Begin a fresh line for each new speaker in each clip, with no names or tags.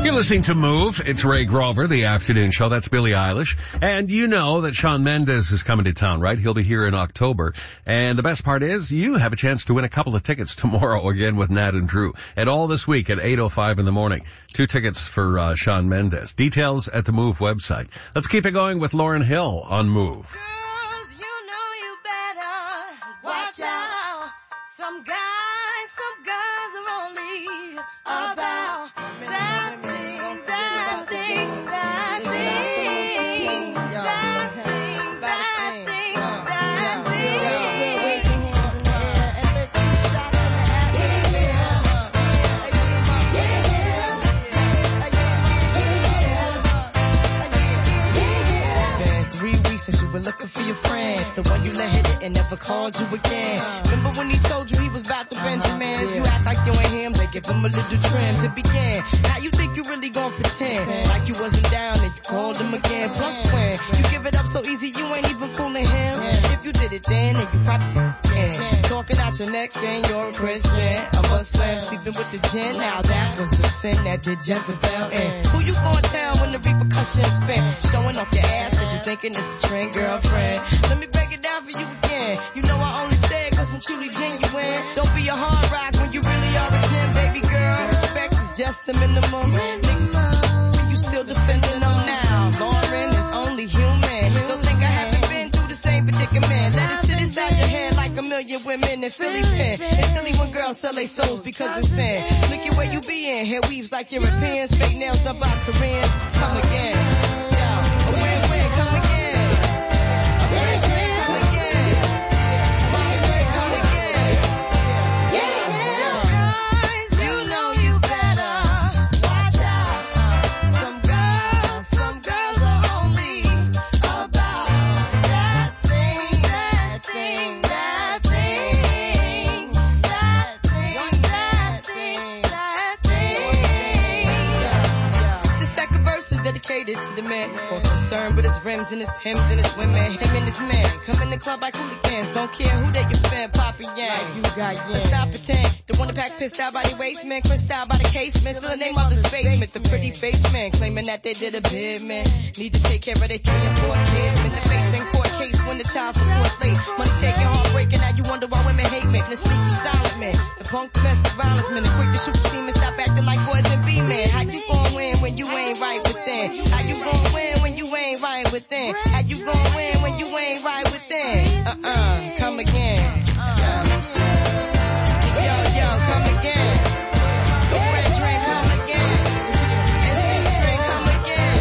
You're listening to Move. It's Ray Grover, the afternoon show. That's Billie Eilish. And you know that Shawn Mendes is coming to town, right? He'll be here in October. And the best part is you have a chance to win a couple of tickets tomorrow again with Nat and Drew. And all this week at 8:05 in the morning. 2 tickets for Shawn Mendes. Details at the Move website. Let's keep it going with Lauryn Hill on Move.
Girls, you know you better watch out. Some guys, some girls are only about that thing, that thing, that thing, that thing, that thing, that
It's been 3 weeks since you were looking for your friend, the one you let hit it and never called you again. Remember when he told you he was about to Benjamins? You act like you ain't him, they give him a little trim to begin. Now you think you really gon' pretend like you wasn't down and you called him again. Plus when you give it up so easy, you ain't even fooling him. If you did it then you probably can. Talking out your neck saying you're a Christian, a Muslim, sleeping with the gin. Now that was the sin that did Jezebel in. Who you gonna tell when the repercussions spin? Showing off your ass cause you thinking it's a trend, girlfriend. Let me break it down for you again. You know I only stay cause I'm truly genuine. Don't be a hard rock when you really are a gem, baby girl. Respect is just the minimum. Nigga, you still defending them now. Lauren is only human. Don't think I haven't been through the same predicament. Let it sit inside your head like a million women in Philly pen. It's silly when girls sell their souls because it's sin. Look at where you be in. Hair weaves like Europeans. Fake nails done by Koreans. Come again. Yeah. A win-win. Come again. To the man, more concerned with his rims and his Timbs and his women. Him and his man come in the club like hooligans. Don't care who they your fan, Poppy Yang. Like you got yeah. Let's not pretend. The one that pack pissed out by the waistman, crissed out by the casement. Still the name of the basement. The pretty face man claiming that they did a bid, man. Need to take care of their 3 and 4 kids. Been the face in court case when the child support's late. Money taking, heartbreaking. Now you wonder why women hate men. The sneaky silent man, the punk domestic violence man, the quick to shoot the semen. Stop acting like boys and be men. How you gon' win when you ain't right within? How you gon' win when you ain't right within? How you gon' win when you ain't right within? Come again. Yo, come again. The red drink, come again. And C-string, come again.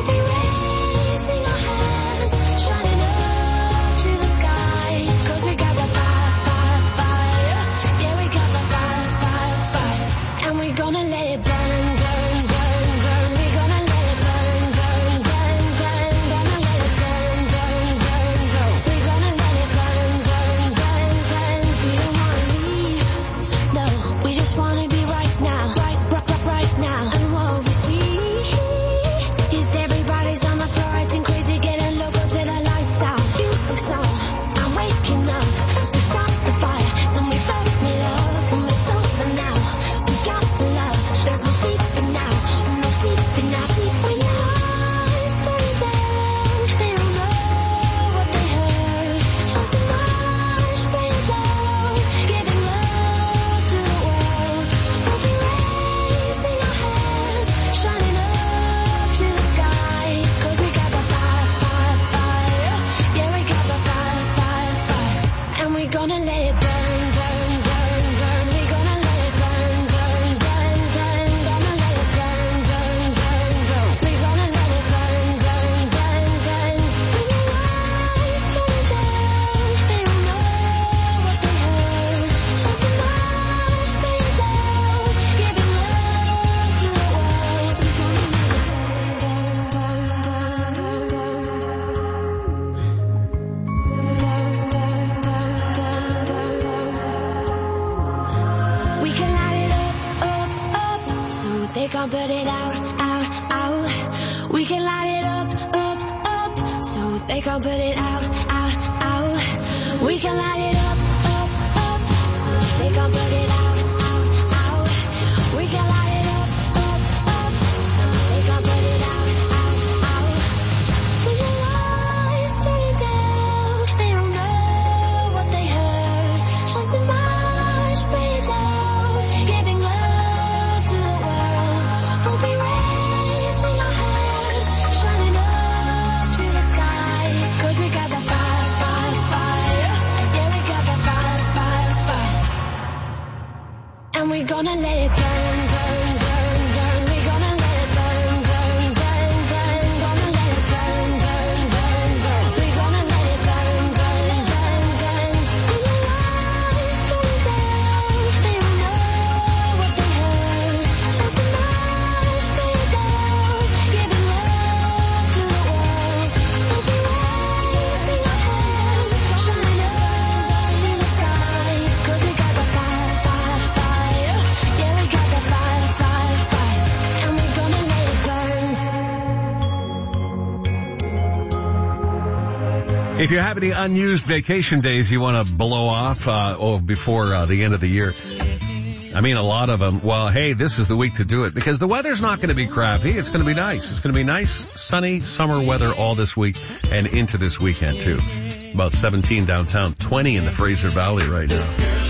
Shining up to the sky, 'cause we got
gonna let it burn, burn, burn, burn. We gonna let it burn, burn, burn, burn. Gonna let it burn, burn, burn, burn. We gonna let it burn, burn, burn, burn. When your eyes turn down, they don't know what they heard. Something much brings out, giving love to the world. We gonna let it burn, burn, burn, burn, burn, burn. We can light it up, up, up, so they can't put it out, out, out. We can light it up, up, up, so they can't put it out, out, out. We can light it up, up, up, so they can't put it out, out, out. We can light it up, up, up, so they can't put it out, out, out. When your eyes turn down, they don't know what they heard. Something much brings out, giving love to the world. We'll be raising our hands, shining up to the sky. 'Cause we got that fire, fire, fire. Yeah, we got that fire, fire, fire. And we're gonna let it burn, burn, burn, burn. We're gonna let it burn, burn, burn, burn. Gonna let it burn, burn, burn, burn. We're gonna let it burn, burn, burn, burn. When your eyes turn down, they don't know what they heard. Something much brings out, giving love to the world. We'll be raising our hands, shining up to the sky. 'Cause we got that fire, fire, fire. Yeah, we got that fire, fire, fire. And we're gonna let it burn.
If you have any unused vacation days you want to blow off before the end of the year, I mean, a lot of them, well, hey, this is the week to do it because the weather's not going to be crappy. It's going to be nice. It's going to be nice, sunny summer weather all this week and into this weekend, too. About 17 downtown, 20 in the Fraser Valley right now.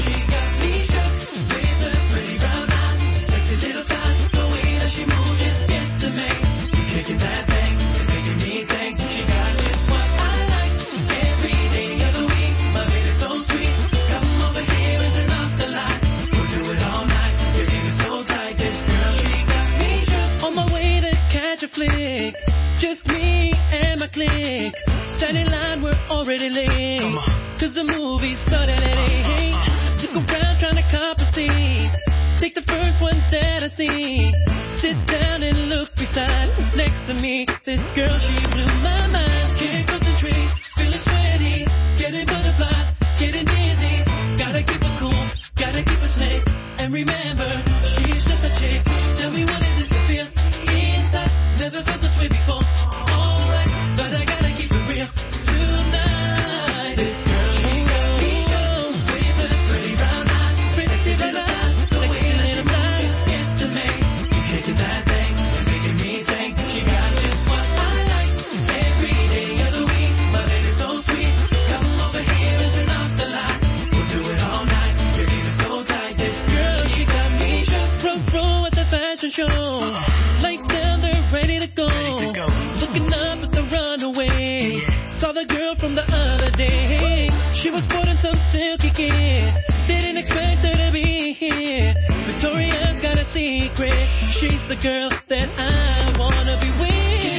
On my way to catch a flick, just me and my clique. Standing in line, we're already late. 'Cause the movie started at 8. Look around trying to cop a seat. Take the first one that I see. Sit down and look beside, next to me. This girl, she blew my mind. Can't concentrate, feeling sweaty. Getting butterflies, getting dizzy. Gotta keep her cool, gotta keep her slick. And remember, she's just a chick. Tell me what is this to feel inside? Never felt this way before. Alright, but I gotta keep it real tonight. This girl, she got me show. With her pretty brown eyes, pretty brown eyes. The way that she moves gets to me. You can't do that thing, making me sing. She got just what I like. Every day of the week, my baby's so sweet. Come over here and turn off the lights. We'll do it all night. Your game is so tight. This girl, she got me just pro at the fashion show. Lights down, they're ready to go. Looking up at the runaway. Saw the girl from the other day. She was sporting some silky kid. Didn't expect her to be here. Victoria's got a secret. She's the girl that I wanna be with.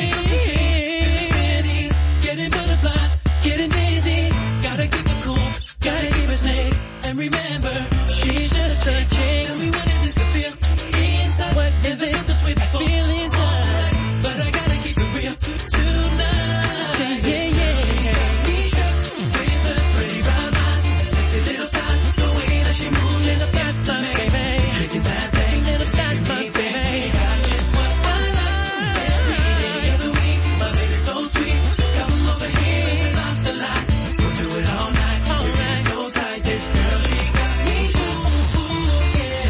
Getting butterflies, getting dizzy. Gotta keep it cool, gotta keep it slick. And remember, she's just a chick. Tell me what is this to feel inside? What is this to sweet before? I feel inside, but I gotta keep it real tonight. Yeah, yeah, yeah. With her pretty brown eyes, sexy little thighs, the way that she moves, little fast time, baby. Shaking that thing, little fast time, baby. She got just what I like. Every day of the week, my baby's so sweet. Come over here and turn off the lights. We'll do it all night. All right. So tight, this girl, she got me. Ooh, yeah.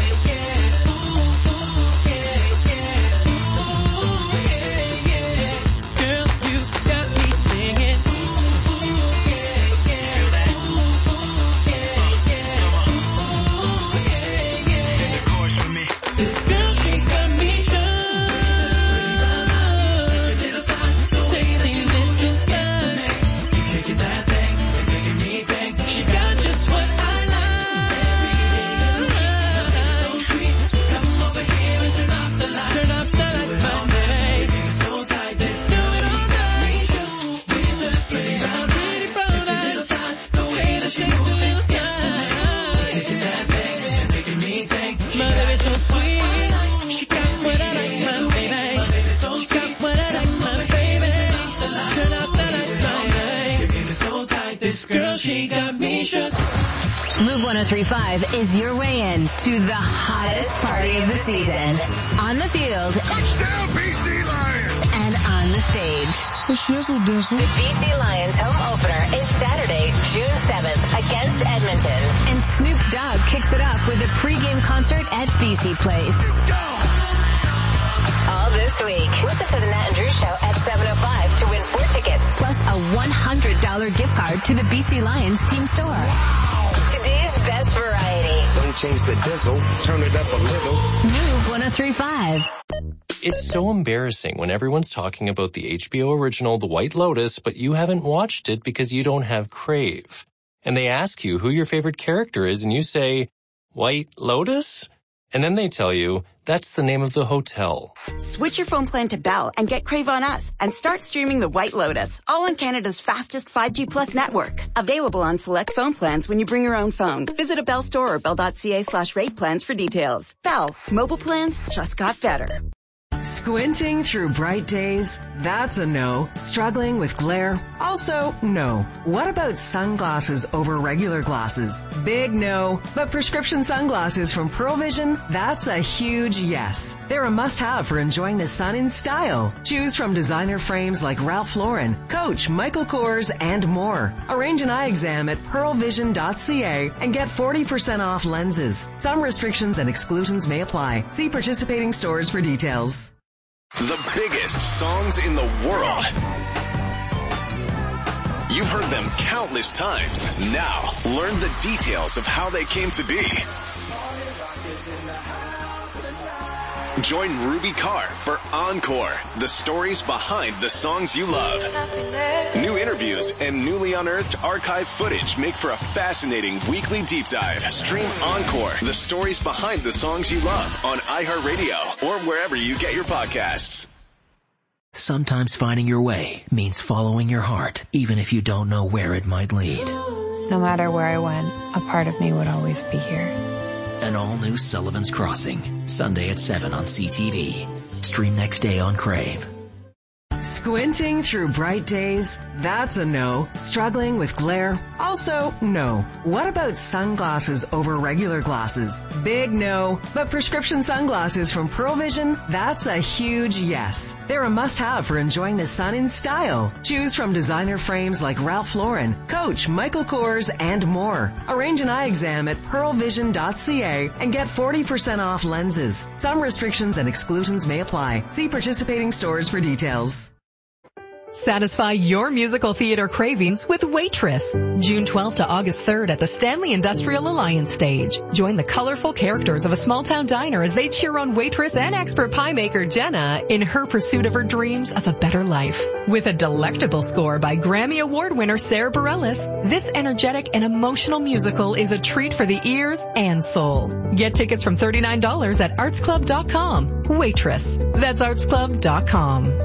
she got me shook.
Move 103.5 is your way in to the hottest party of the season. On the field.
Touchdown, BC Lions!
And on the stage.
The shizzle dizzle.
The BC Lions home opener is Saturday, June 7th against Edmonton. And Snoop Dogg kicks it off with a pregame concert at BC Place. All this week. Listen to the Nat and Drew Show at 7:05 to win 4 tickets, plus a $100 gift card to the BC Lions team store. Wow. Today's best variety.
Don't change the diesel, turn it up a little.
Move 103.5.
It's so embarrassing when everyone's talking about the HBO original The White Lotus, but you haven't watched it because you don't have Crave. And they ask you who your favorite character is, and you say, White Lotus? And then they tell you, that's the name of the hotel.
Switch your phone plan to Bell and get Crave on us and start streaming The White Lotus, all on Canada's fastest 5G plus network. Available on select phone plans when you bring your own phone. Visit a Bell store or bell.ca/rate plans for details. Bell, mobile plans just got better.
Squinting through bright days? That's a no. Struggling with glare? Also, no. What about sunglasses over regular glasses? Big no. But prescription sunglasses from Pearl Vision? That's a huge yes. They're a must-have for enjoying the sun in style. Choose from designer frames like Ralph Lauren, Coach, Michael Kors, and more. Arrange an eye exam at pearlvision.ca and get 40% off lenses. Some restrictions and exclusions may apply. See participating stores for details.
The biggest songs in the world. You've heard them countless times. Now, learn the details of how they came to be. Join Ruby Carr for Encore, the stories behind the songs you love. New interviews and newly unearthed archive footage make for a fascinating weekly deep dive. Stream Encore, the stories behind the songs you love on iHeartRadio or wherever you get your podcasts.
Sometimes finding your way means following your heart, even if you don't know where it might lead.
No matter where I went, a part of me would always be here.
An all-new Sullivan's Crossing, Sunday at 7 on CTV. Stream next day on Crave.
Squinting through bright days? That's a no. Struggling with glare? Also, no. What about sunglasses over regular glasses? Big no. But prescription sunglasses from Pearl Vision? That's a huge yes. They're a must-have for enjoying the sun in style. Choose from designer frames like Ralph Lauren, Coach, Michael Kors, and more. Arrange an eye exam at pearlvision.ca and get 40% off lenses. Some restrictions and exclusions may apply. See participating stores for details.
Satisfy your musical theater cravings with Waitress. June 12th to August 3rd at the Stanley Industrial Alliance stage. Join the colorful characters of a small-town diner as they cheer on waitress and expert pie maker Jenna in her pursuit of her dreams of a better life. With a delectable score by Grammy Award winner Sarah Bareilles, this energetic and emotional musical is a treat for the ears and soul. Get tickets from $39 at artsclub.com. Waitress. That's artsclub.com.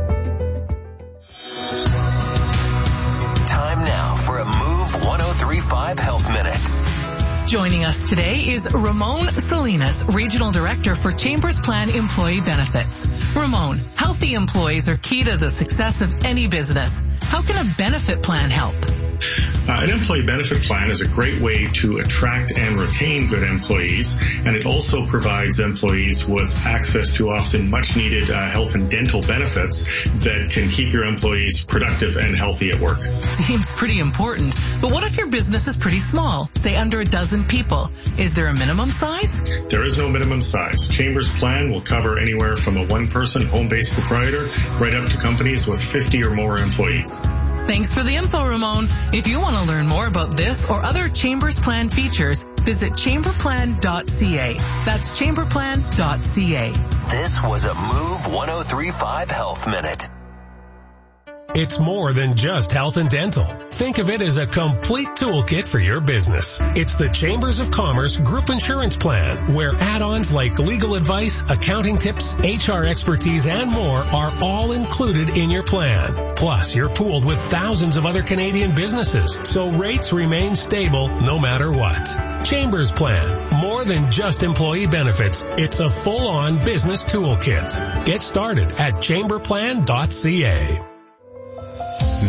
Time now for a Move 103.5 Health Minute.
Joining us today is Ramon Salinas, Regional Director for Chambers Plan Employee Benefits. Ramon, healthy employees are key to the success of any business. How can a benefit plan help?
An employee benefit plan is a great way to attract and retain good employees, and it also provides employees with access to often much needed health and dental benefits that can keep your employees productive and healthy at work.
Seems pretty important, but what if your business is pretty small, say under a dozen people? Is there a minimum size?
There is no minimum size. Chambers Plan will cover anywhere from a one-person home-based proprietor right up to companies with 50 or more employees.
Thanks for the info, Ramon. If you want to learn more about this or other Chambers Plan features, visit chamberplan.ca. That's chamberplan.ca.
This was a Move 103.5 Health Minute.
It's more than just health and dental. Think of it as a complete toolkit for your business. It's the Chambers of Commerce Group Insurance Plan, where add-ons like legal advice, accounting tips, HR expertise, and more are all included in your plan. Plus, you're pooled with thousands of other Canadian businesses, so rates remain stable no matter what. Chambers Plan, more than just employee benefits. It's a full-on business toolkit. Get started at chamberplan.ca.
Men,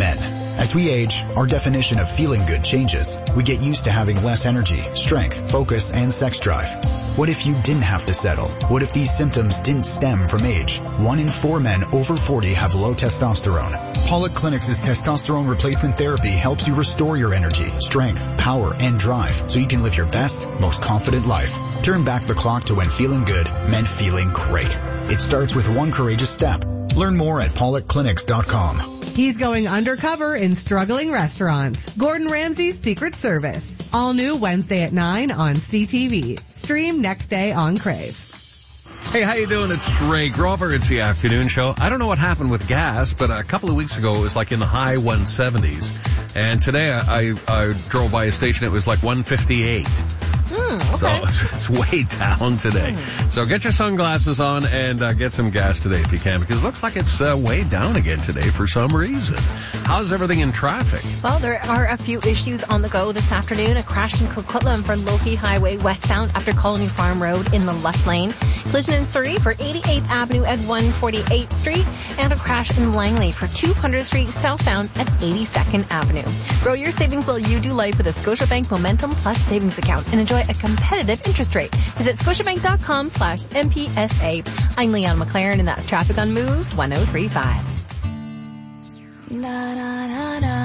As we age, our definition of feeling good changes. We get used to having less energy, strength, focus, and sex drive. What if you didn't have to settle? What if these symptoms didn't stem from age? 1 in 4 men over 40 have low testosterone. Pollock Clinics' testosterone replacement therapy helps you restore your energy, strength, power, and drive so you can live your best, most confident life. Turn back the clock to when feeling good meant feeling great. It starts with one courageous step. Learn more at PollockClinics.com.
He's going undercover in struggling restaurants. Gordon Ramsay's Secret Service. All new Wednesday at 9 on CTV. Stream next day on Crave.
Hey, how you doing? It's Ray Grover. It's the afternoon show. I don't know what happened with gas, but a couple of weeks ago it was like in the high 170s. And today I drove by a station, it was like 158.
Okay.
So it's way down today. So get your sunglasses on and get some gas today if you can, because it looks like it's way down again today for some reason. How's everything in traffic?
Well, there are a few issues on the go this afternoon. A crash in Coquitlam for Loki Highway westbound after Colony Farm Road in the left lane. Collision in Surrey for 88th Avenue at 148th Street. And a crash in Langley for 200th Street southbound at 82nd Avenue. Grow your savings while you do life with a Scotiabank Momentum Plus savings account and enjoy a competitive interest rate. Visit scotiabank.com/MPSA. I'm Leon McLaren, and that's traffic on Move 1035.
Na, na, na, na.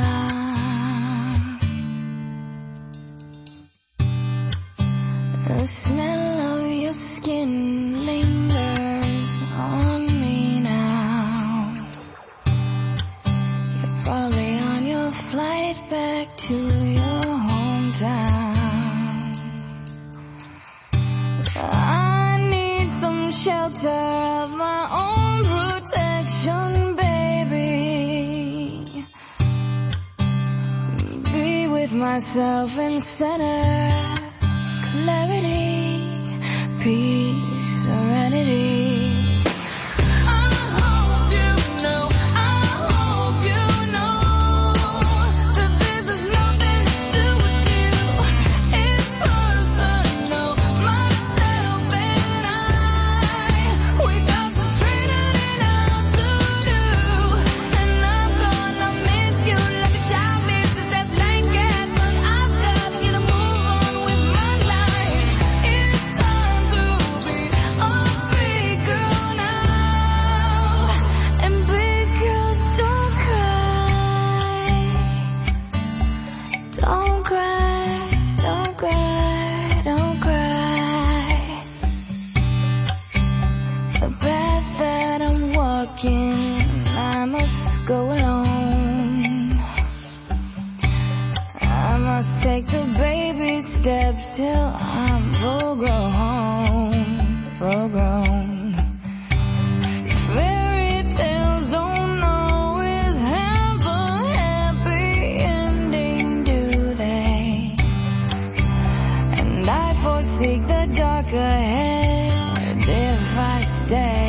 The smell of your skin lingers on me now. You're probably on your flight back to your hometown. I need some shelter of my own protection, baby. Be with myself in center, clarity, peace, serenity. I must go alone. I must take the baby steps till I'm full grown. Fairy tales don't always have a happy ending, do they? And I forsake the dark ahead if I stay.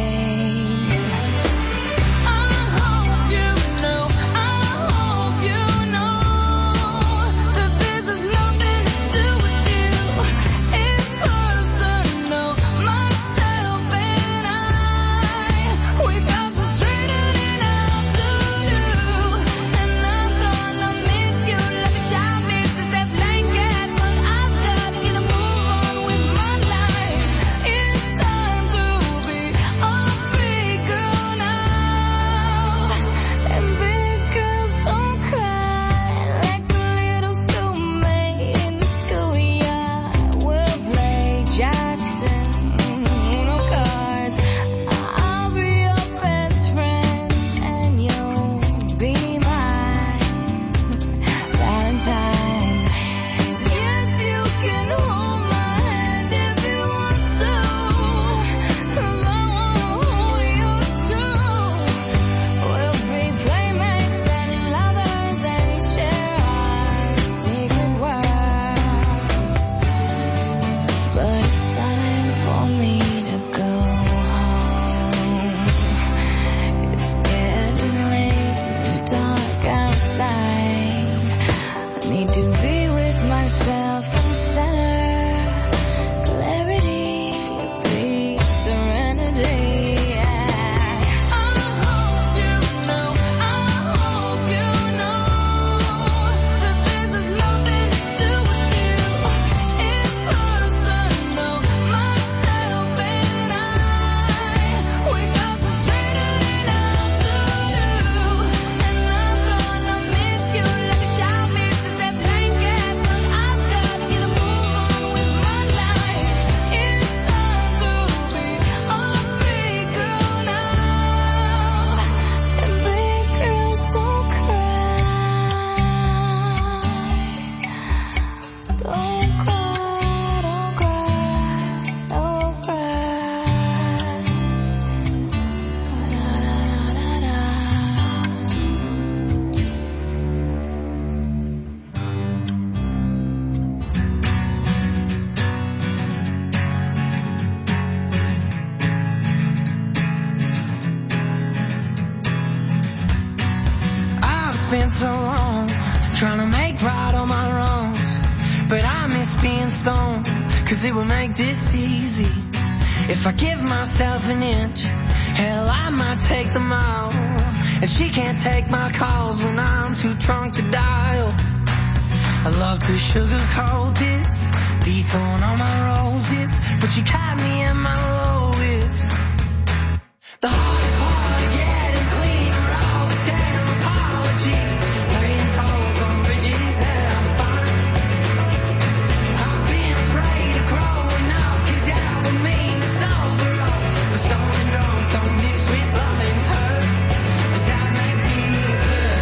spent so long trying to make right all my wrongs, but I miss being stoned, 'cause it would make this easy. If I give myself an inch, hell, I might take them all. And she can't take my calls when I'm too drunk to dial. I love to sugarcoat this, dethorn all my roses, but she caught me at my lowest. The hardest part of getting clean are all the damn apologies, paying tolls on bridges that I'm fine. I've been afraid of growing up, 'cause that would mean to sober up. But stoned and drunk don't mix with love and hurt. Does that make me good?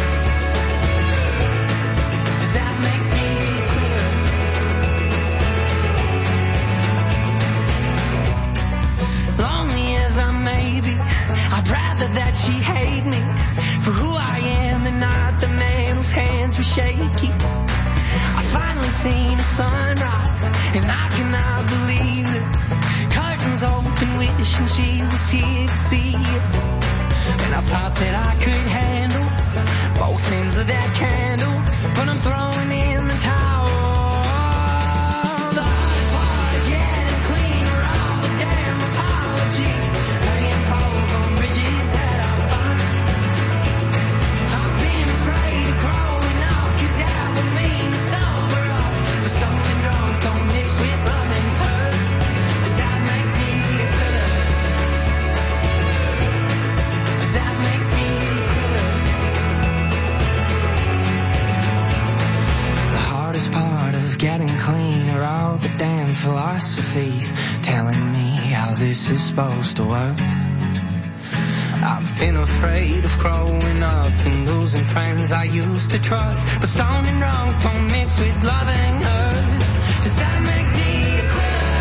Does that make me good? Lonely as I may be, I'd rather that she hate me for who I am and not the man whose hands were shaky. I finally seen a sunrise and I cannot believe it. Curtains open, wishing she was here to see it. And I thought that I could handle both ends of that candle, but I'm throwing in the towel. The hardest part of getting clean are all the damn apologies, paying tolls on bridges that I find. I've been afraid of growing up, 'cause that would mean to sober up. But stoned and drunk don't mix with love and hurt. Does that make me good? Does that make me good? The hardest part of getting clean are all the damn philosophies telling me how this is supposed to work. I've been afraid of growing up and losing friends I used to trust, but stoned and drunk don't mix with love and hurt. Does that make me a quitter?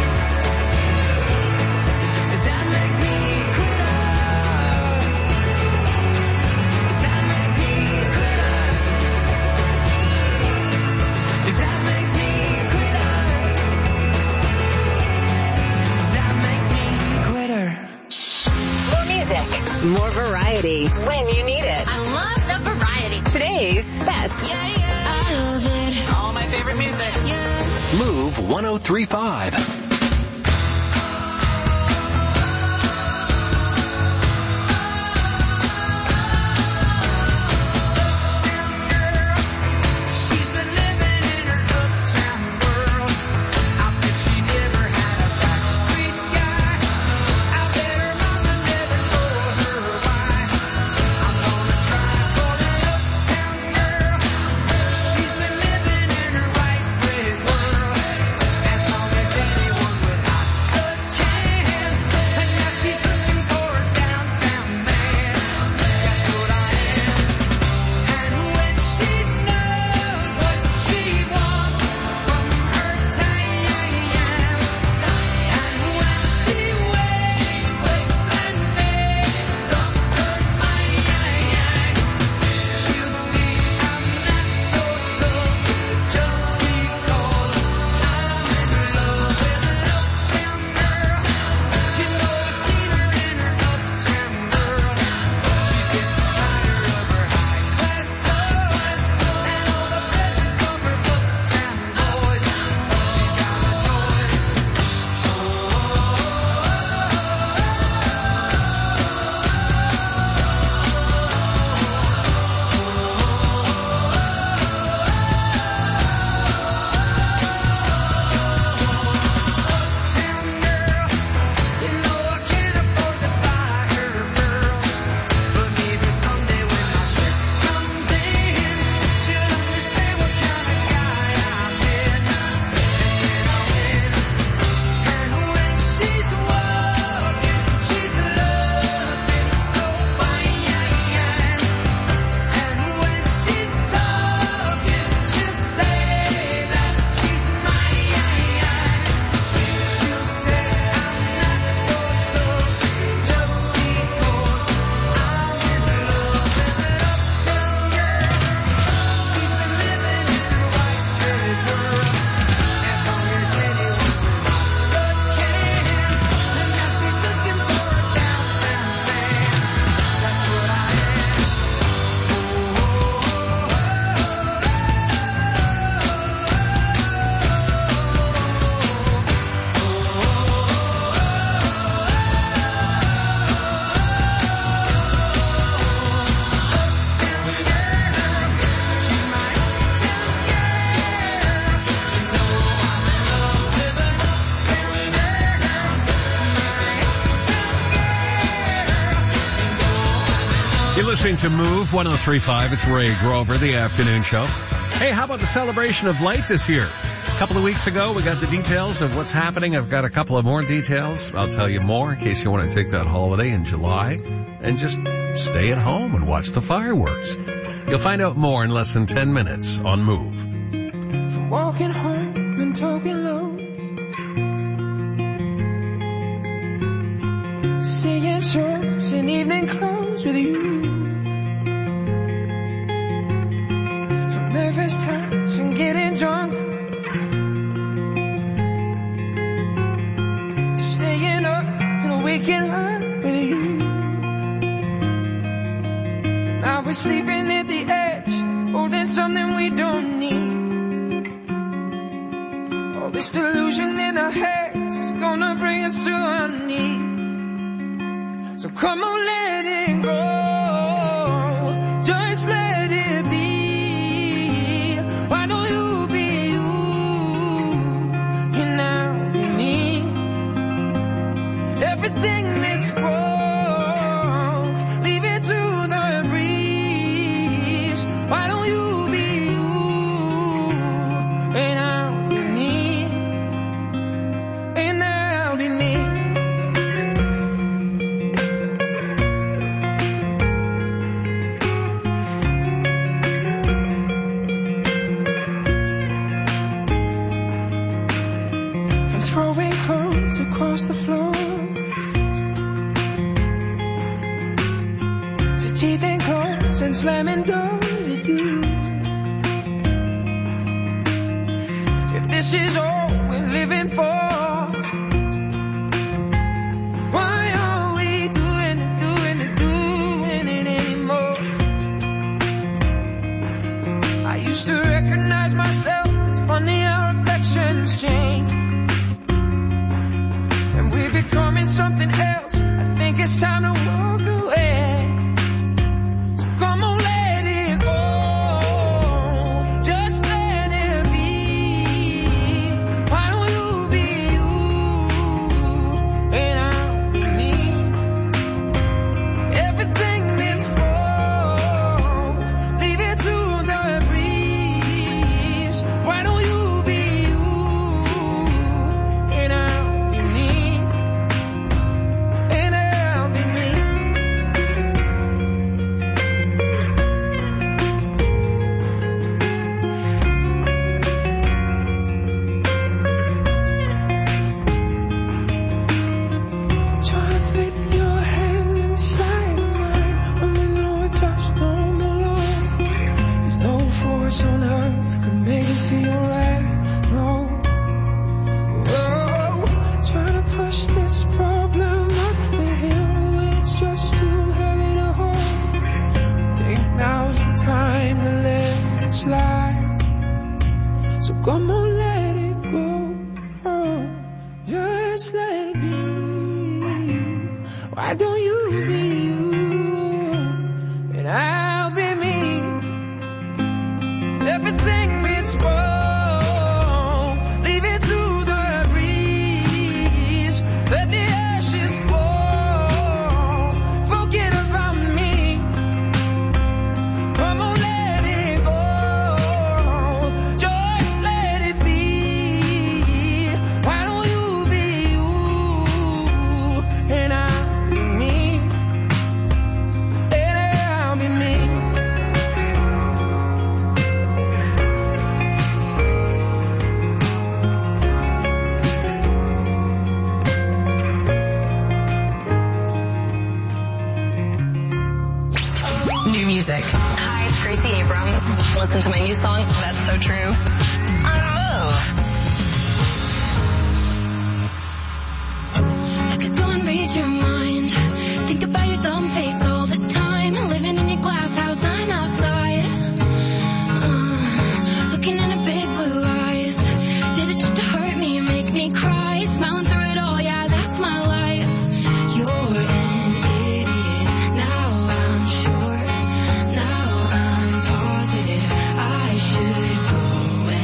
Does that make me a quitter? Does that make me a quitter? Does that make me a quitter? Does that make me a quitter?
More music, more variety when you need it. I love the variety. Today's best. Yeah, yeah. I love it.
All my favorite music.
Yeah.
Move 103.5.
She's been living in her uptown world. I bet she never had a backstreet guy. I bet her mama never told her why. I'm gonna try for an uptown girl. She's been living in her white bread world. As long as anyone
listening to Move 103.5. It's Ray Grover, the afternoon show. Hey, how about the celebration of light this year? A couple of weeks ago, we got the details of what's happening. I've got a couple of more details. I'll tell you more in case you want to take that holiday in July and just stay at home and watch the fireworks. You'll find out more in less than 10 minutes on Move.
From walking home and talking lows, singing shows in evening clothes with you, from nervous touch and getting drunk, to staying up and waking up with you. Now we're sleeping at the edge, holding something we don't need. All this delusion in our heads is gonna bring us to our knees. So come on, let it go, just let it be. Why don't you be you, and I'll be me. Everything that's wrong, leave it to the breeze. Why don't you be you, and I'll be me, and I'll be me. Throwing clothes across the floor, to teething clothes and slamming doors at you. If this is all we're living for, why are we doing it anymore? I used to recognize myself, it's funny how affections change. We're becoming something else. I think it's time to walk away. So come on, let it go, just let it be. Why don't you be you, and I'll be me. Everything that's wrong, leave it to the breeze. Why don't you be you, and I'll be me. On earth could make it feel right. No, oh, trying to push this problem up the hill, it's just too heavy to hold. Think now's the time to let it slide. So come on, let it go, oh, just let it be. Why don't you be you, and I'll be me. Everything means wrong, leave it to the breeze. Let the ashes fall, forget about me. Come on, let it go, just let it be. Why don't you be you, and I'll be me, and I'll be me.
Music. Hi, it's Gracie Abrams. Listen to my new song, That's So True, on Move.
I could go and read your mind, think about your dumb face all the time. Living in your glass house, I'm outside, looking into big blue eyes. Did it just to hurt me, make me cry? Smiling through it all, yeah, that's my life. You're an idiot, now I'm sure. Now I'm positive I should go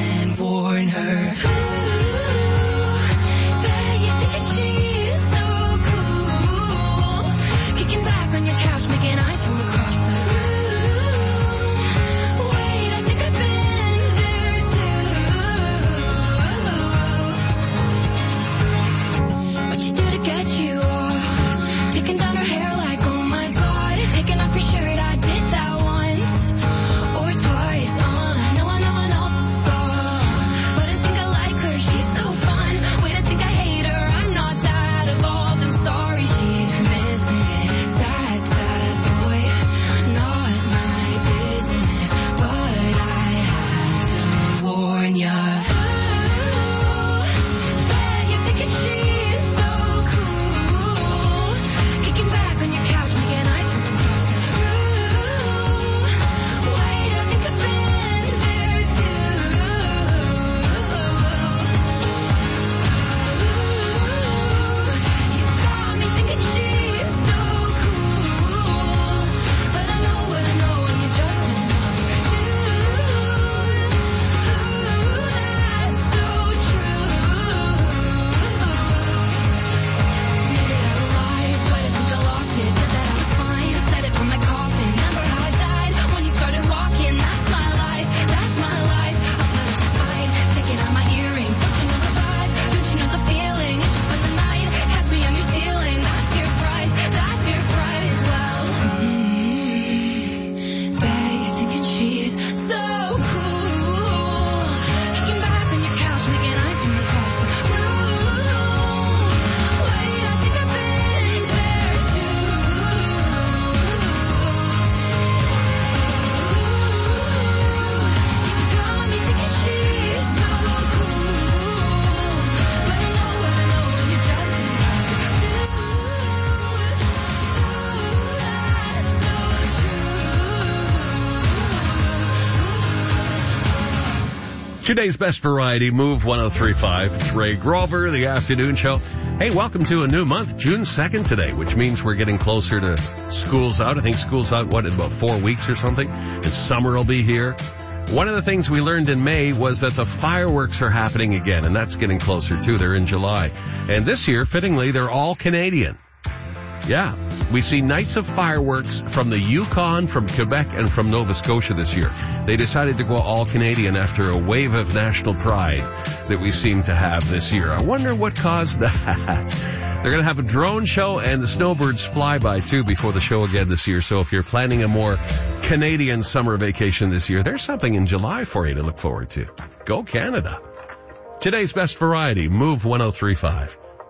Today's best variety, Move 103.5. It's Ray Grover, the afternoon show. Hey, welcome to a new month, June 2nd today, which means we're getting closer to school's out. I think school's out, in about 4 weeks or something? And summer will be here. One of the things we learned in May was that the fireworks are happening again, and that's getting closer too. They're in July. And this year, fittingly, they're all Canadian. Yeah, we see nights of fireworks from the Yukon, from Quebec, and from Nova Scotia this year. They decided to go all Canadian after a wave of national pride that we seem to have this year. I wonder what caused that. They're going to have a drone show and the snowbirds flyby too before the show again this year. So if you're planning a more Canadian summer vacation this year, there's something in July for you to look forward to. Go Canada. Today's best variety, Move 103.5.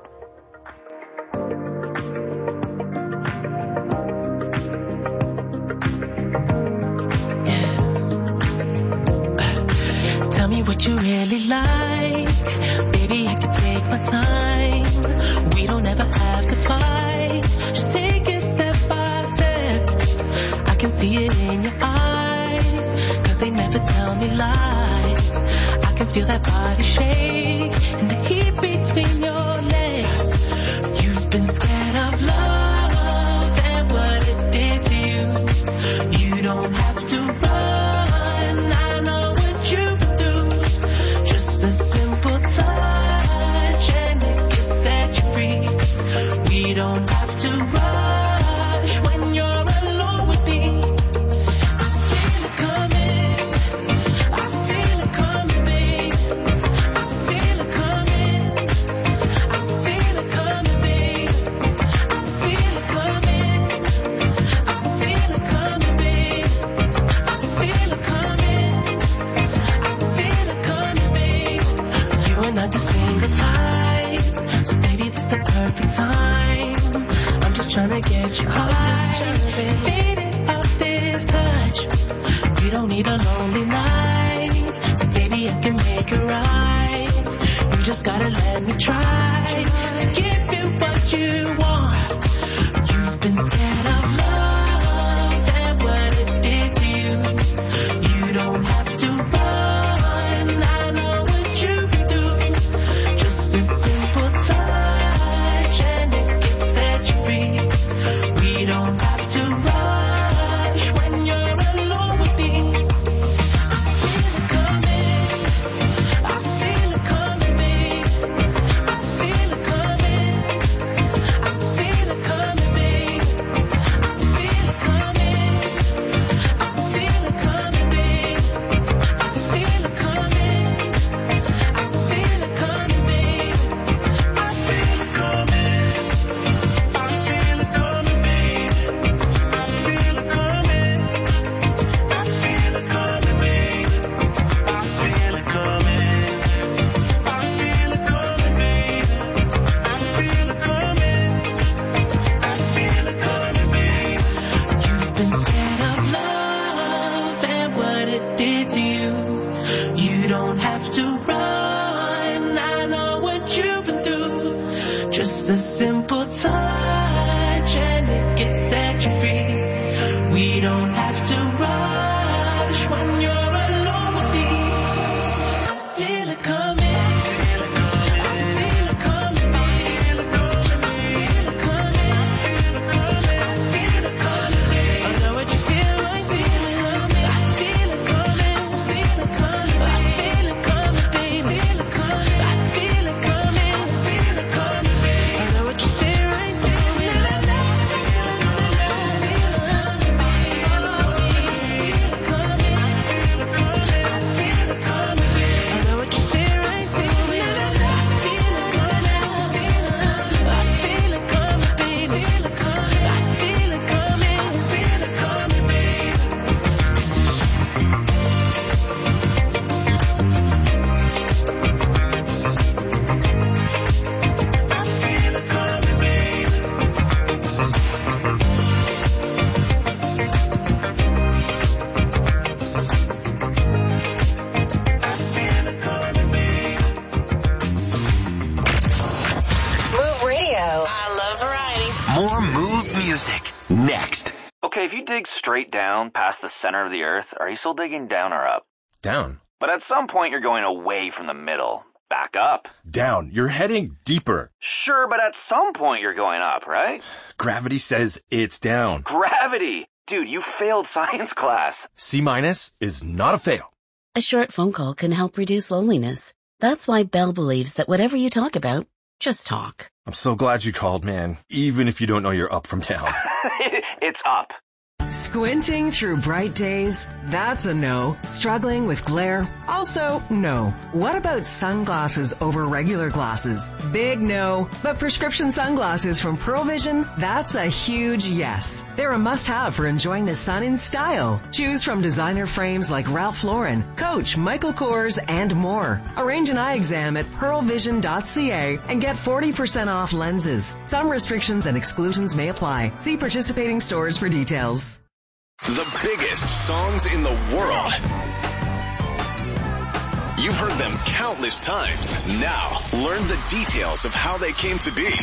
Tell me what you really like. Baby, I can take my time. We don't ever have to fight. Just take it step by step. I can see it in your eyes. Cause they never tell me lies. I can feel that body shake and the heat between your legs. You've been scared of love and what it did to you. You don't have to run. I know what you've been through. Just a simple touch and it can set you free. We don't have to rush when you're alone with me. I feel it coming. I feel it coming, babe. I feel it coming. I feel it coming, babe. I feel it coming. I feel it coming, babe. I feel it coming. I feel it coming, babe. You are not the single type, so baby, this the perfect time. I'm just trying to get you high, faded off this touch. You don't need a lonely night, so baby, I can make it right. You just gotta let me try to give you what you want. You've been scared of love and what it did to you. You don't have to run. I know what you've been through. Just a simple touch and it can set you free. We don't have to rush when you're alone with me. I feel it coming. I feel it coming, babe. I feel it coming. I feel it coming, babe. I feel it coming. I feel it coming, babe. I feel it coming. I feel it coming, babe. I feel it coming. I feel it coming, babe. I feel it coming. I feel it coming, babe. I feel it coming. I feel it coming, babe. I feel it coming. I feel it coming, babe. You've been scared of love and what it did to you. You don't have to run. I know what you've been through. Just a simple touch and it can set you free. We don't have to rush when you're alone with me. I feel it coming. I feel it coming, babe. I feel it coming. I feel it coming, babe. I know what you feel like, feeling coming. I feel it coming. Feel it coming, babe. I feel it coming, babe. Feel it coming. I feel it coming. Feel it coming, babe. I know what you feel right, feeling like that. Feel it coming, babe. Feel it coming. I feel it coming, babe. I know what you feel right, feeling like that. Feel it coming. I feel it coming, babe. Feel it coming. I feel it coming. Feel it coming, babe. I feel it coming, babe. I feel it coming, babe.
Move Radio.
I love variety. More Move music next.
Okay, if you dig straight down past the center of the earth, are you still digging down or up?
Down.
But at some point you're going away from the middle. Back up.
Down. You're heading deeper.
Sure, but at some point you're going up, right?
Gravity says it's down.
Gravity! Dude, you failed science class.
C- is not a fail.
A short phone call can help reduce loneliness. That's why Belle believes that whatever you talk about, just talk.
I'm so glad you called, man. Even if you don't know you're up from down.
It's up.
Squinting through bright days? That's a no. Struggling with glare? Also, no. What about sunglasses over regular glasses? Big no. But prescription sunglasses from Pearl Vision? That's a huge yes. They're a must-have for enjoying the sun in style. Choose from designer frames like Ralph Lauren, Coach, Michael Kors, and more. Arrange an eye exam at pearlvision.ca and get 40% off lenses. Some restrictions and exclusions may apply. See participating stores for details.
The biggest songs in the world. You've heard them countless times. Now, learn the details of how they came to be.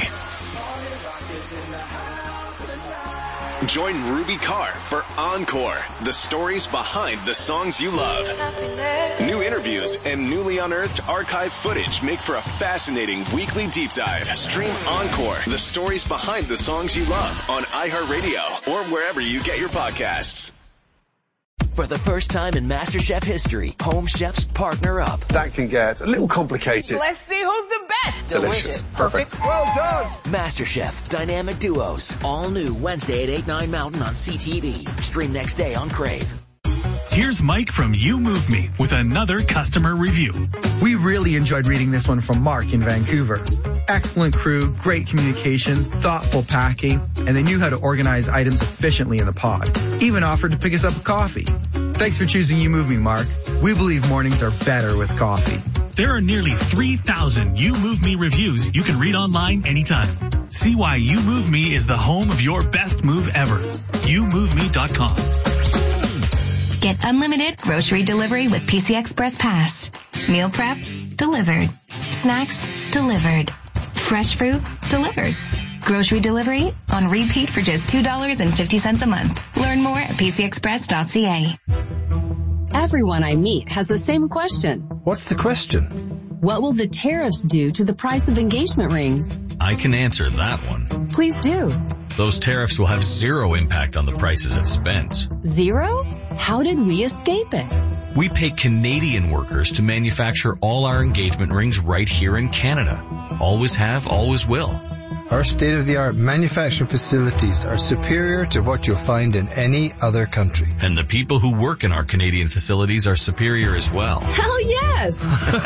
Join Ruby Carr for Encore, the stories behind the songs you love. New interviews and newly unearthed archive footage make for a fascinating weekly deep dive. Stream Encore, the stories behind the songs you love on iHeartRadio or wherever you get your podcasts.
For the first time in MasterChef history, Home Chefs partner up.
That can get a little complicated.
Let's see who's the best.
Delicious. Perfect.
Well done.
MasterChef Dynamic Duos. All new Wednesday at 8, 9 Mountain on CTV. Stream next day on Crave.
Here's Mike from You Move Me with another customer review.
We really enjoyed reading this one from Mark in Vancouver. Excellent crew, great communication, thoughtful packing, and they knew how to organize items efficiently in the pod. Even offered to pick us up a coffee. Thanks for choosing You Move Me, Mark. We believe mornings are better with coffee.
There are nearly 3,000 You Move Me reviews you can read online anytime. See why You Move Me is the home of your best move ever. YouMoveMe.com.
Get unlimited grocery delivery with PC Express Pass. Meal prep, delivered. Snacks, delivered. Fresh fruit, delivered. Grocery delivery on repeat for just $2.50 a month. Learn more at pcexpress.ca.
Everyone I meet has the same question.
What's the question?
What will the tariffs do to the price of engagement rings?
I can answer that one.
Please do.
Those tariffs will have zero impact on the prices at Spence.
Zero? How did we escape it?
We pay Canadian workers to manufacture all our engagement rings right here in Canada. Always have, always will.
Our state-of-the-art manufacturing facilities are superior to what you'll find in any other country.
And the people who work in our Canadian facilities are superior as well.
Hell yes!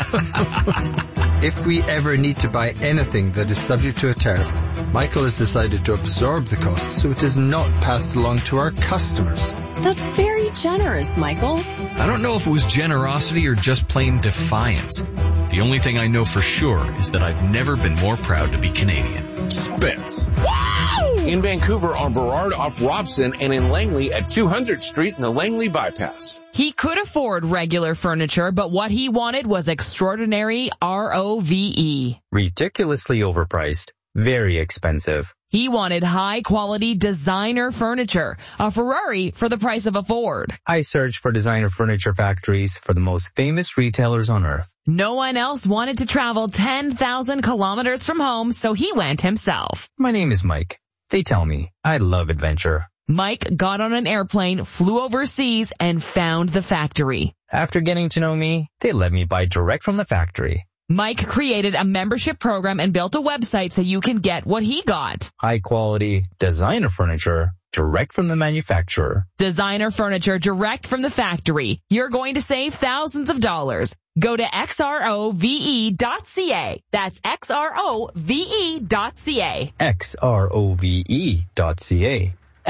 If we ever need to buy anything that is subject to a tariff, Michael has decided to absorb the cost so it is not passed along to our customers.
That's very generous, Michael.
I don't know if it was generosity or just plain defiance. The only thing I know for sure is that I've never been more proud to be Canadian.
Spence. Wow! In Vancouver on Burrard off Robson and in Langley at 200th Street in the Langley Bypass.
He could afford regular furniture, but what he wanted was extraordinary ROVE.
Ridiculously overpriced. Very expensive.
He wanted high-quality designer furniture, a Ferrari for the price of a Ford.
I searched for designer furniture factories for the most famous retailers on earth.
No one else wanted to travel 10,000 kilometers from home, so he went himself.
My name is Mike. They tell me I love adventure.
Mike got on an airplane, flew overseas, and found the factory.
After getting to know me, they let me buy direct from the factory.
Mike created a membership program and built a website so you can get what he got.
High quality designer furniture direct from the manufacturer.
Designer furniture direct from the factory. You're going to save thousands of dollars. Go to xrove.ca. That's xrove.ca.
xrove.ca.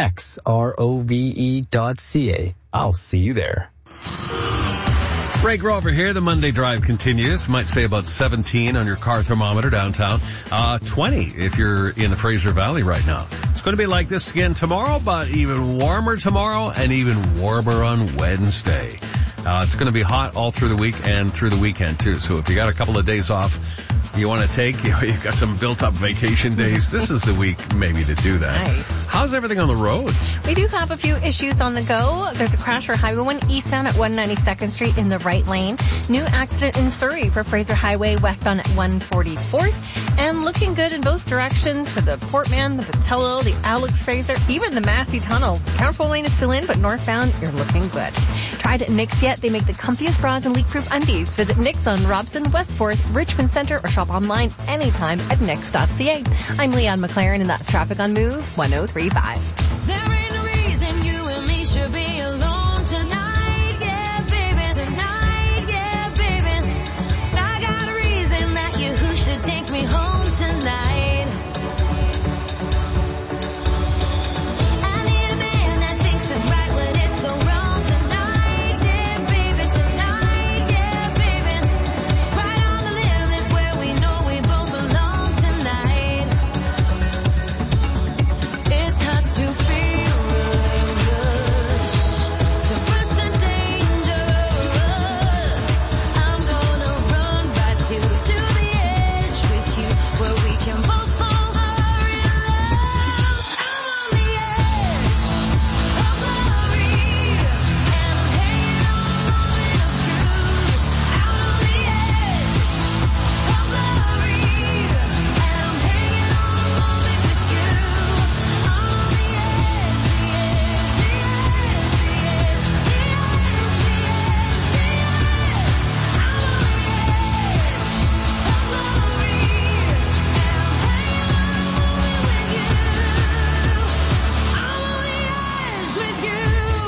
xrove.ca. I'll see you there.
Ray Grover here. The Monday Drive continues. Might say about 17 on your car thermometer downtown. 20 if you're in the Fraser Valley right now. It's going to be like this again tomorrow, but even warmer tomorrow and even warmer on Wednesday. It's going to be hot all through the week and through the weekend, too. So if you got a couple of days off you want to take, you've got some built-up vacation days, this is the week maybe to do that.
Nice.
How's everything on the road?
We do have a few issues on the go. There's a crash for Highway 1 eastbound at 192nd Street in the right lane. New accident in Surrey for Fraser Highway westbound at 144th. And looking good in both directions for the Portman, the Patello, the Alex Fraser, even the Massey Tunnel. Counterflow lane is still in, but northbound, you're looking good. Tried at Nick's yet? They make the comfiest bras and leak-proof undies. Visit Nick's on Robson, West 4th, Richmond Center, or shop online anytime at nix.ca. I'm Leon McLaren, and that's traffic on Move 103.5.
There ain't no reason you and me should be alone tonight, yeah, baby. Tonight, yeah, baby. I got a reason that you who should take me home tonight. I need a man that thinks it's right when it's so wrong tonight, yeah, baby. Tonight, yeah, baby. Right on the limits where we know we both belong tonight. It's hard to feel the rush, to rush the dangerous. I'm gonna run right to the edge with you, where we can both fall hard in love. I'm on the edge of glory, and I'm hanging on a moment of truth. Out on the edge of glory, and I'm hanging on a moment with you. On the edge, with you.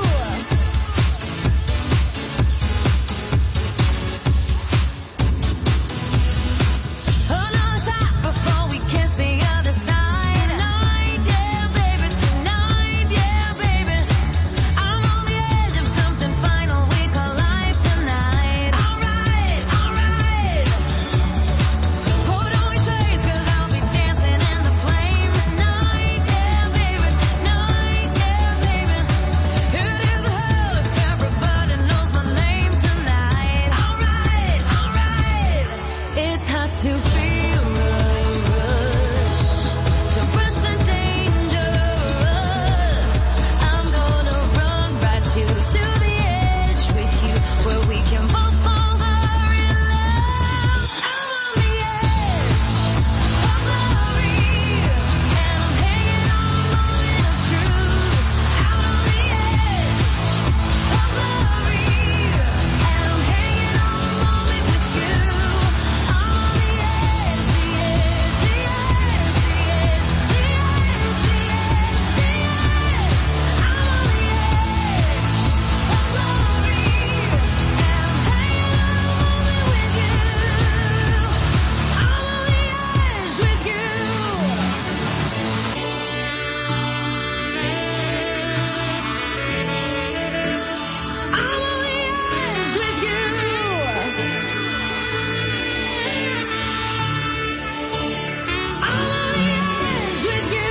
Another shot before we kiss the other side. Tonight, yeah, baby. Tonight, yeah, baby. I'm on the edge of something final we call life tonight. Alright, alright. Put on your shades, 'cause I'll be dancing in the flames. Tonight, yeah, baby. Tonight, yeah, baby. It is a hell if everybody knows my name tonight. Alright, alright. It's hard to feel the rush, to rush the dangerous. I'm gonna run right to the edge with you, where we can both fall hard in love. I'm on the edge of glory, and I'm hanging on a moment of truth. Out on the edge of glory, and I'm hanging on a moment with you. On the edge, the edge, the edge, the edge, the edge, the edge, the edge. I'm on the edge of glory, and I'm hanging on a moment with you. I'm on the edge with you. I'm on the edge with you. I'm on the edge with you.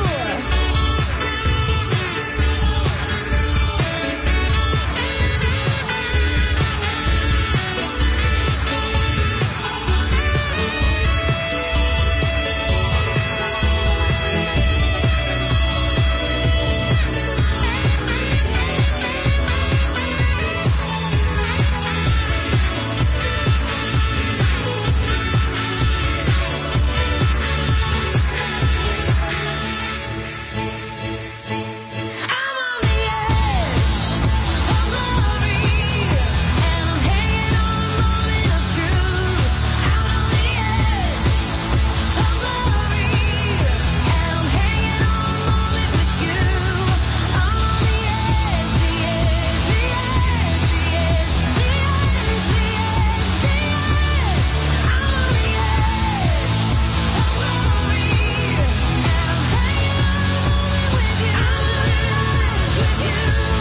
I'm on the edge of glory, and I'm hanging on a moment of truth. Out on the edge of glory, and I'm hanging on a moment with you. I'm on the edge, the edge, the edge, the edge, the edge, the edge, the edge. I'm on the edge of glory, and I'm hanging on a moment with you. I'm on the edge with you.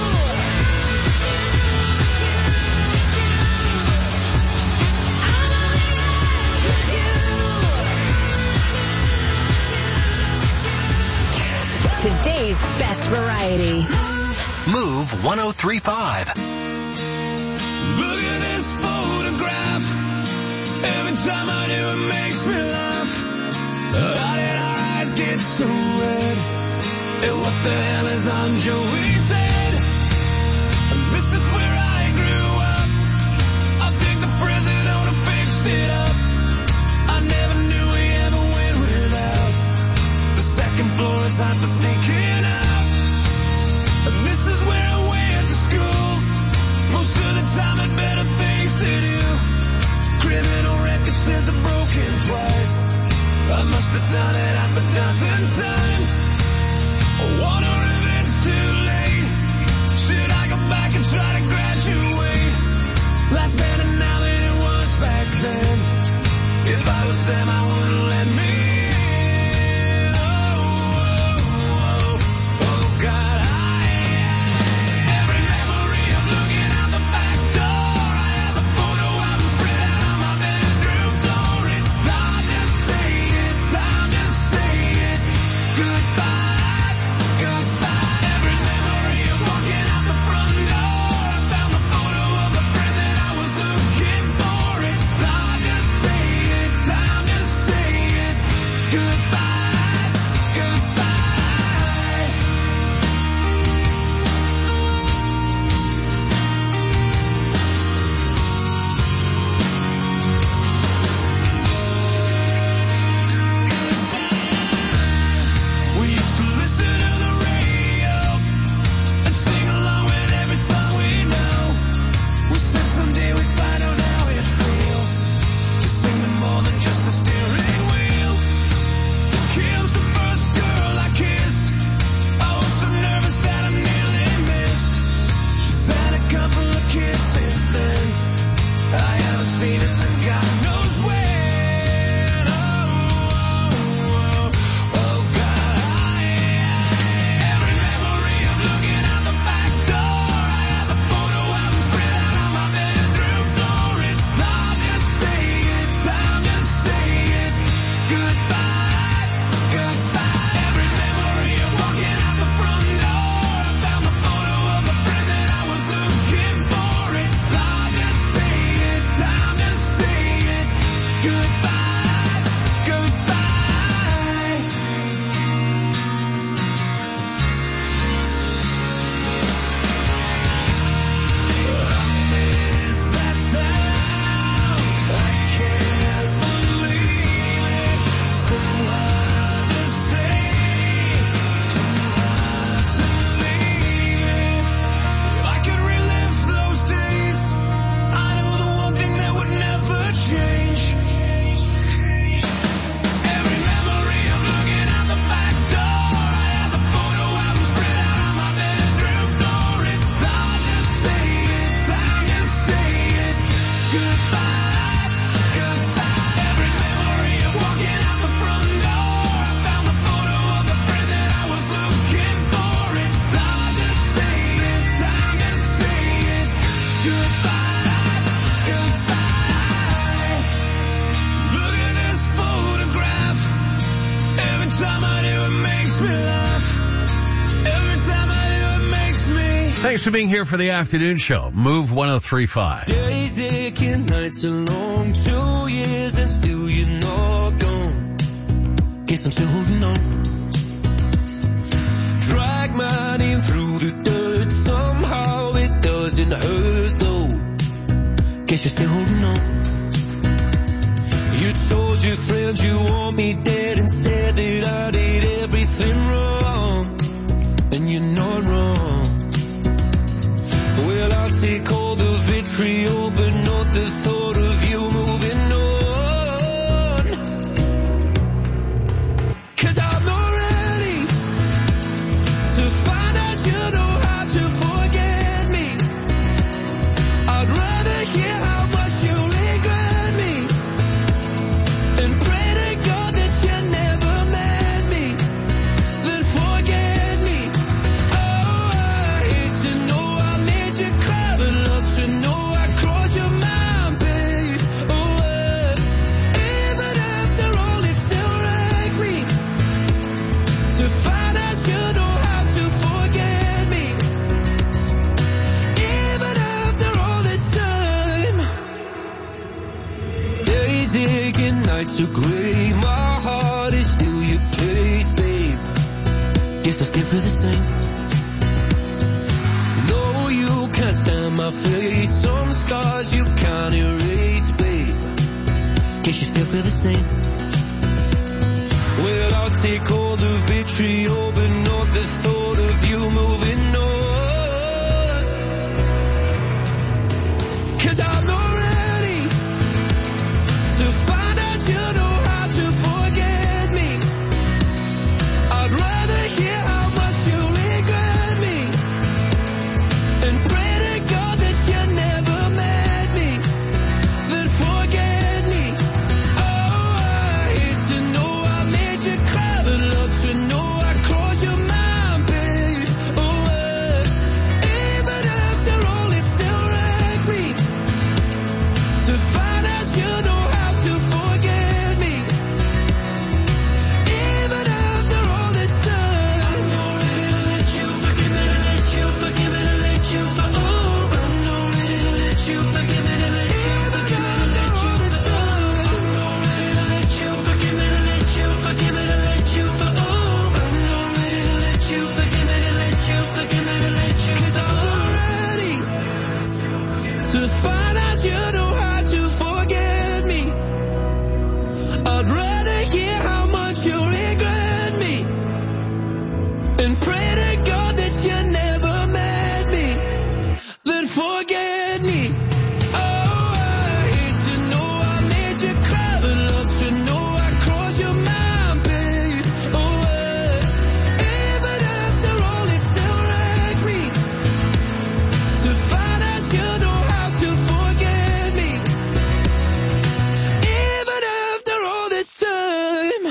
Today's best variety.
Move 103.5.
at this photograph. Every time I do, it makes me laugh. How did our eyes get so red? And what the hell is on Joey's head? This is where I grew up. I think the president owner fixed it up. I never knew we ever went without. The second floor is hot for sneaking out. And this is where I went to school. Most of the time had better things to do. Criminal record says I'm broken twice. I must have done it half a dozen times. I wonder if it's too late. Should I go back and try to graduate? Life's better now than it was back then. If I was them, I wouldn't let me in. Oh, God, every memory of looking out the back door. I have a photo I was spread out on my bedroom floor. It's time to say it, time to say it. Goodbye, goodbye. Every memory of walking out the front door. I found the photo of the friend that I was looking for. It's time to say it, time to say it. Goodbye, goodbye. We used to listen to the radio and sing along with every song we know. We said someday we'd find out how it feels to sing to more than just a steering wheel. Kim's the first girl I kissed. I was so nervous that I nearly missed. She's had a couple of kids since then. I haven't seen her since God knows when. Oh, God, every memory of looking out the back door. I have a photo I was spread out on my bedroom floor. It's time to say it, time to say it. Goodbye, goodbye. Every memory of walking out the front door. I found the photo of the friend that I was looking for. It's time to say it, time to say it. Goodbye, goodbye. I miss that sound. I can't believe it. So hard to stay, too hard to leave it. If I could relive those days, I know the one thing that would never change. Every memory of looking out the back door. I have a photo I was spread out on my bedroom floor. It's time to say it, time to say it. Goodbye, goodbye. Every memory of walking out the front door. I found the photo of the friend that I was looking for. It's time to say it, time to say it. Goodbye, goodbye. Look at this photograph. Every time I do, it makes me laugh. Every time I do, it makes me.
Thanks for being here for the afternoon show. Move 103.5.
Days aching, nights are long, 2 years and still you're not gone. Guess I'm still holding on. Drag my name through the dirt, somehow it doesn't hurt though. Guess you're still holding on. You told your friends you want me dead and said that I did everything wrong. And you're not wrong. Well, I'll take all the vitriol, but not the thought of you moving on. 'Cause I'm not ready to find out you know how to forget me. I'd rather hear how much you regret me and pray to God that you
shades of gray. My heart is still your place, babe. Guess I still feel the same. No, you can't stand my face. Some stars you can't erase, babe. Guess you still feel the same. Well, I'll take all the vitriol, but not the thought of you moving on. 'Cause I'm not ready to find out you know how to forget me. I'd rather hear how much you regret me and pray to God that you never met me, then forget me. Oh, I hate to know I made you cry, but love to know I crossed your mind, babe. Oh, even after all, it still wrecks me to find out you know how to forget me. Even after all this time, I'm not ready to let you forgive me, to let you forgive me, to let you I'm not ready to let you forgive me, to let you forgive me, to let you I'm not ready to let you forgive me, to let you forgive me, to let you I'm not ready to let you forgive me, to let you forgive me, to let you 'cause I'm not ready to find out you know how to forget me. I'd rather hear how much you regret me and pray to God that you never met me, then forget me. Oh, I hate to know I made you cry, but love to know I crossed your mind, babe. Oh, even after all, it still wrecks me to find out you know how to forget me. Even after all this time.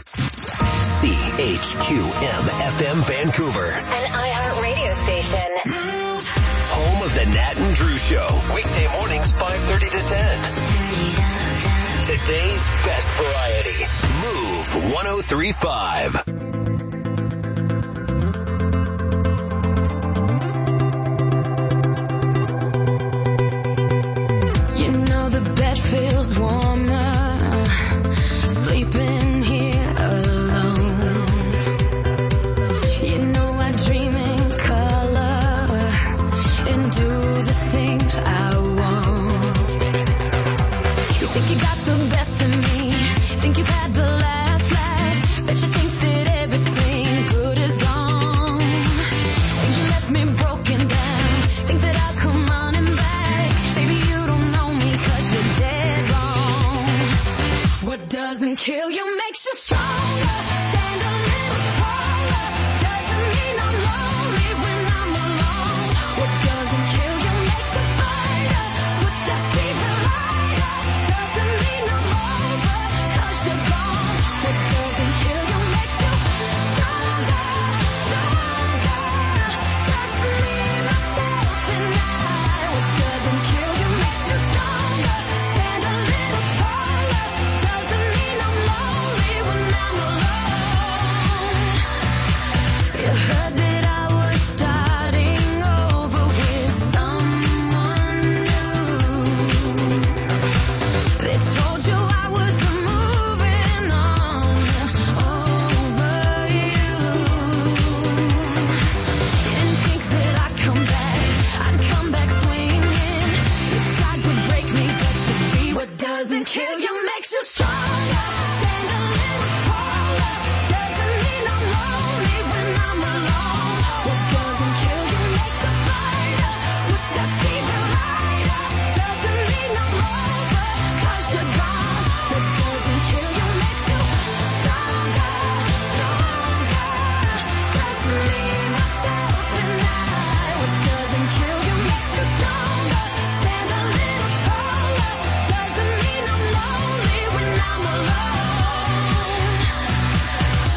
CHQM FM Vancouver.
An iHeart radio station.
Home of the Nat and Drew Show. Weekday mornings 5:30 to 10. Today's best variety. Move 103.5.
You know the bed feels warmer, sleeping here alone. You know I dream in color and do the things I want. You think you got the best of me, think you've had the last laugh, bet you think that everything good is gone. Think you left me broken down, think that I'll come running back. Baby, you don't know me 'cause you're dead wrong. What doesn't kill you makes you stronger. Stand alone.